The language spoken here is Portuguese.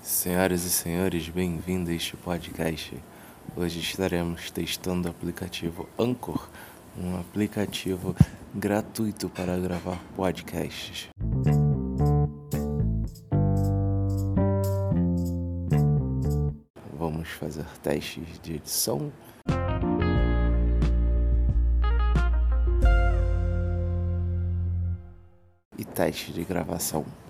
Senhoras e senhores, bem-vindos a este podcast. Hoje estaremos testando o aplicativo Anchor, um aplicativo gratuito para gravar podcasts. Vamos fazer testes de edição e testes de gravação.